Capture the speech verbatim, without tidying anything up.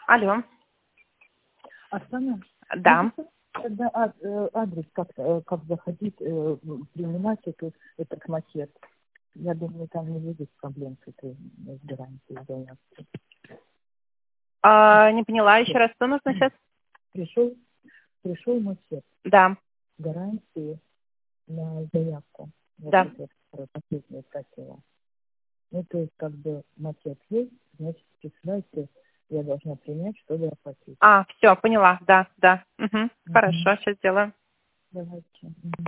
Алло. Оксана? Да. Тогда ад- э, адрес, как, э, как заходить, э, принимать эту, этот макет. Я думаю, там не будет проблем с этой э, с гарантией заявки. А, не поняла еще раз, что нужно сейчас? Пришел, пришел макет Да, гарантии на заявку. Вот да. это я последнее просила. Ну, то есть, как бы макет есть, значит, представляете, я должна принять, чтобы оплатить. А, все, поняла, да, да. Угу. Мгм. Хорошо, сейчас сделаю. Давайте.